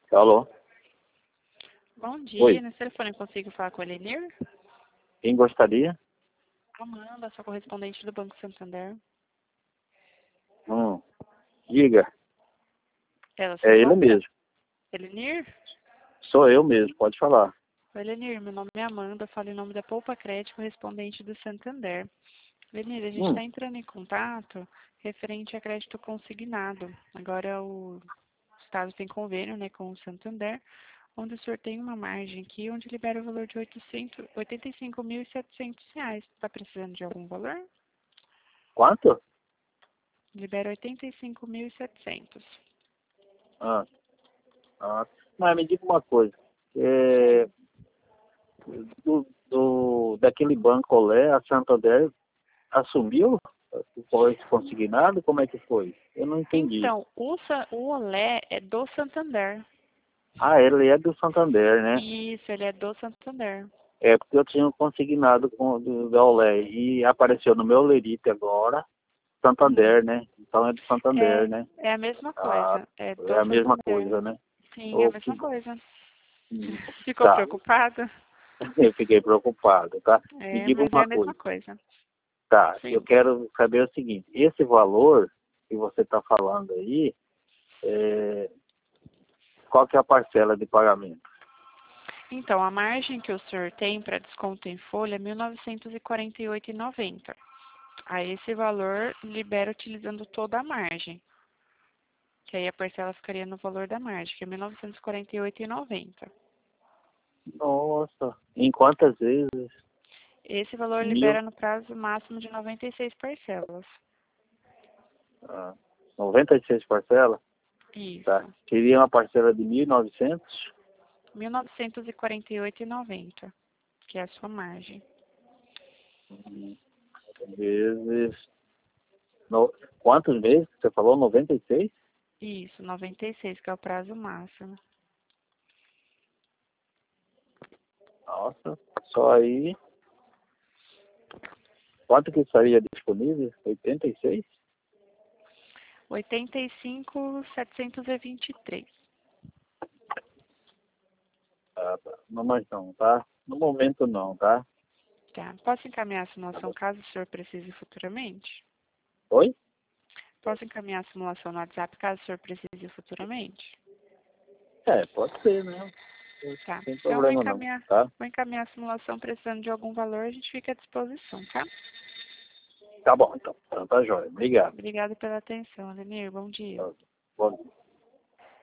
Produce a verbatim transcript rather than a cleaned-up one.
Alô? Bom Oi, dia, nesse telefone eu consigo falar com a Elenir? quem gostaria? Amanda, sua correspondente do Banco Santander. Hum, diga, Ela se é ele encontra? mesmo. Elenir? Sou eu mesmo, pode falar. Oi, Elenir, meu nome é Amanda, falo em nome da Poupa Crédito, correspondente do Santander. Elenir, a gente Hum, está entrando em contato referente a crédito consignado. Agora o Estado tem convênio, né, com o Santander, onde o senhor tem uma margem aqui, onde libera o valor de oitocentos, oitenta e cinco mil e setecentos reais. Está precisando de algum valor? quanto? Libera oitenta e cinco mil e setecentos. Ah, ah, mas me diga uma coisa. É, do, do, daquele banco Olé, a Santander assumiu o esse consignado? Como é que foi? Eu não entendi. Então, o, Sa- o Olé é do Santander. Ah, ele é do Santander, né? Isso, ele é do Santander. É porque eu tinha um consignado com, do, da Olé e apareceu no meu Lerite agora, Hum. Santander, né? Então é do Santander, É, né? é a mesma Ah, coisa, é é do a mesma Santander. coisa, né? Sim, é a Oh, que mesma bom. coisa. Hum, Ficou Tá, preocupada? eu fiquei preocupado, tá? Me É, diga mas é uma a mesma coisa. coisa. Tá, eu Sim. quero saber o seguinte, esse valor que você está falando aí, é, qual que é a parcela de pagamento? Então, a margem que o senhor tem para desconto em folha é mil novecentos e quarenta e oito reais e noventa centavos. Aí esse valor libera utilizando toda a margem. Que aí a parcela ficaria no valor da margem, que é mil novecentos e quarenta e oito reais e noventa centavos. Nossa, em quantas vezes? Esse valor Mil, libera no prazo máximo de noventa e seis parcelas. ah, noventa e seis parcelas? Tá. Isso. Seria uma parcela de mil e novecentos mil novecentos e quarenta e oito reais e noventa centavos, que é a sua margem. vezes... No, quantos meses? Você falou noventa e seis? Isso, noventa e seis, que é o prazo máximo. Nossa, só aí. Quanto que estaria disponível? oitenta e seis? oitenta e cinco mil setecentos e vinte e três. Ah, tá. Não, mas não, tá? No momento não, tá? Tá. Posso encaminhar a Tá simulação bom. caso o senhor precise futuramente? Oi? Posso encaminhar a simulação no WhatsApp caso o senhor precise futuramente? É, pode ser, né? Tá. Sem Então, eu vou problema não, encaminhar, tá? vou encaminhar a simulação precisando de algum valor, a gente fica à disposição, tá? Tá bom, então. Então tá jóia. Obrigado. Obrigada pela atenção, Lenir. Bom dia. Tá. Bom dia.